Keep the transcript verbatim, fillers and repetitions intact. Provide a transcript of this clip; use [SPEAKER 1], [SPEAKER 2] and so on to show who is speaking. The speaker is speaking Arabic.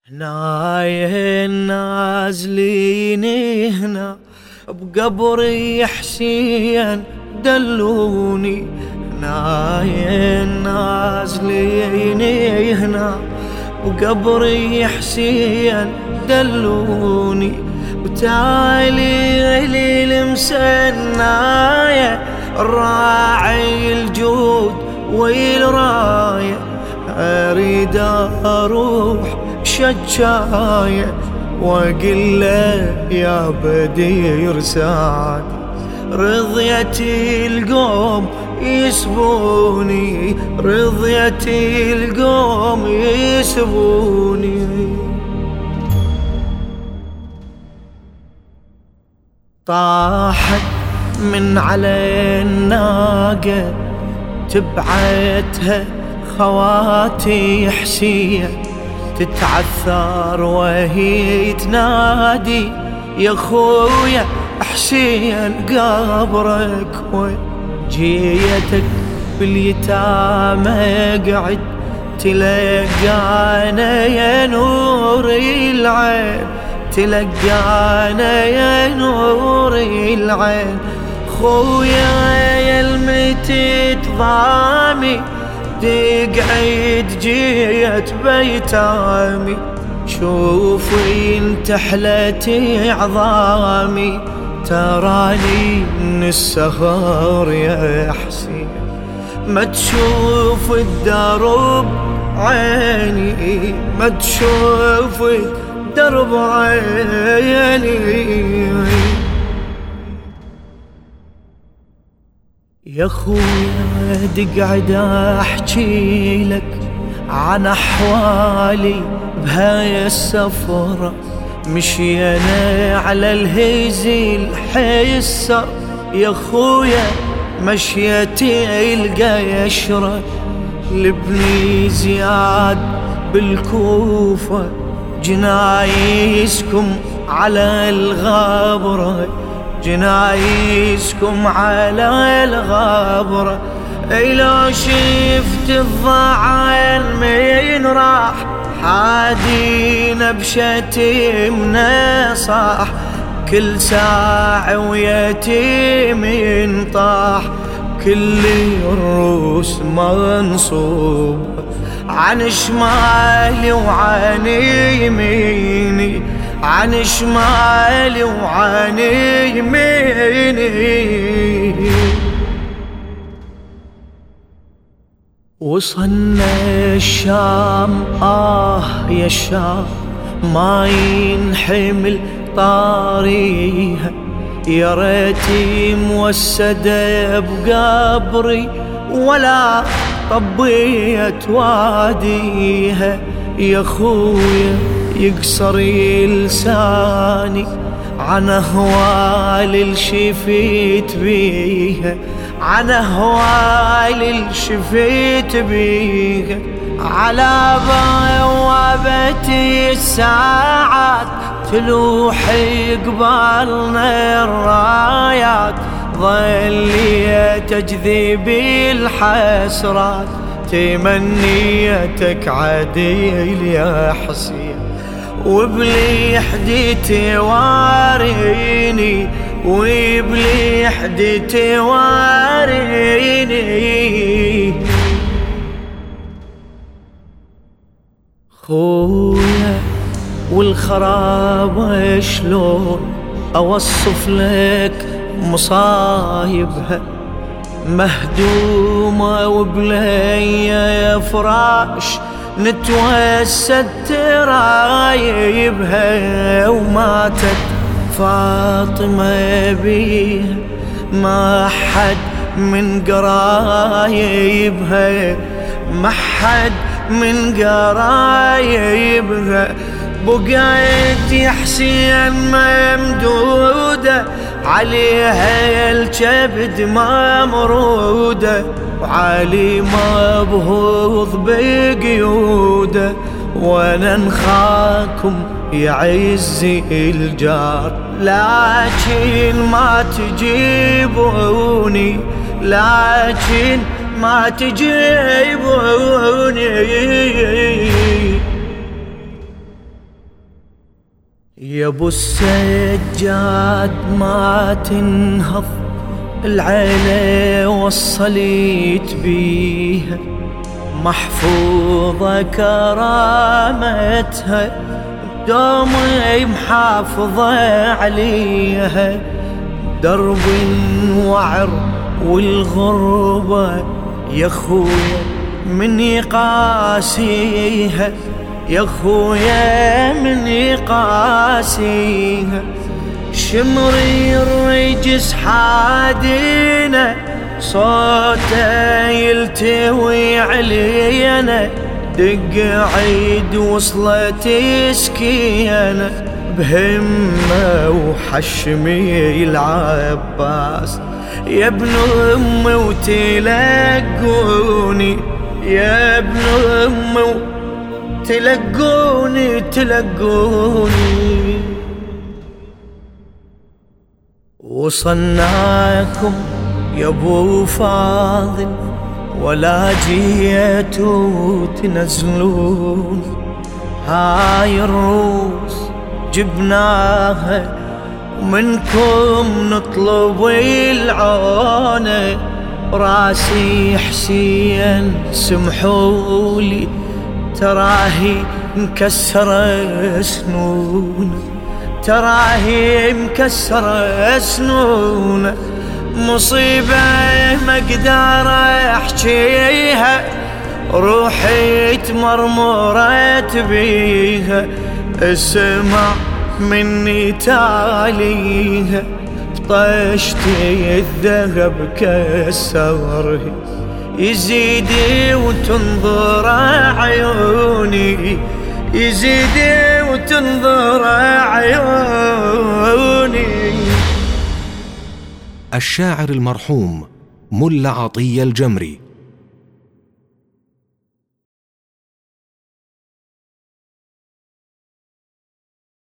[SPEAKER 1] هناي نازلين هنا بقبري حسين دلوني. هناي نازلين هنا بقبري حسين دلوني. وتالي لي المسناية الراعي الجود والراية. أريد أروح شجاية وأقول له يا بدير سعد رضيتي القوم يسبوني، رضيتي القوم يسبوني. طاحت من على الناقة تبعتها خواتي حسين، تتعثر وهي تنادي يا خويا حسين قبرك وين. جيتك باليتامى قعد تلقانا يا نور العين، تلقانا يا نور العين. خويا يا المتت ضامي تقعد جيت بيتامي. شوفي انت حلتي عظامي تراني من السهر يا حسين. ما تشوف الدرب عيني، ما تشوف الدرب عيني. يا خويا تقعد احكي لك عن احوالي بهاي السفرة. مشينا على الهيزل حيسر يا خويا مشيتي القيشرة. لبني زياد بالكوفة جنايسكم على الغابرة، جنايسكم على الغابرة. اي لو شفت الضعان من راح حادينا بشتمنا صاح. كل ساعة ويتيم طاح، كل الروس منصوب عن شمالي وعن يميني، عن شمالي وعن يميني. وصلنا الشام آه يا الشام ما ينحمل طاريها. يا ريتي موسدة بقبري ولا طبيت واديها. يا خويا يقصر لساني عن أهوال الشفيت بيها، عن أهوال الشفيت بيها. على بوابتي الساعات تلوح قبالنا الرايات. ظلي تجذب الحسرات تمنيتك عديل يا حسين. وبلي حديتي واريني، وبلي حديتي واريني. خويا والخراب شلون اوصف لك مصايبها. مهدومة وبلي فراش نتوسد ترايبها. وماتت فاطمة بيها ما حد من قرايبها، ما حد من قرايبها. بقيت يا حسين ممدودة عليها الكبد ممرودة، وعلي مبهوض بقيوده. وانا نخاكم يا عزي الجار لكن ما تجيبوني، لكن ما تجيبوني. يا ابو السجاد ما تنهض العيلة وصليت بيها، محفوظة كرامتها دومي محافظة عليها. درب وعر والغربة يا خويا من يقاسيها، يا خويا من يقاسيها. شمري الرجس حادينا صوته يلتوي علينا، دق عيد وصلت سكينة بهمة وحشمي العباس. يا ابن امي وتلقوني، يا ابن امي تلقوني تلقوني. وصلناكم يا ابو فاضل ولا جيتوا تنزلون، هاي الروس جبناها ومنكم نطلب العونة. راسي حسين سمحولي تراهي مكسرة سنون، تراهي مكسرة سنون. مصيبة ما اقدر احكيها، روحي تمرمرت بيها. اسمع مني تاليها، بطشتي الذهب كسرها، يزيدي وتنظر عيوني، يزيدي وتنظر عيوني.
[SPEAKER 2] الشاعر المرحوم ملا عطية الجمري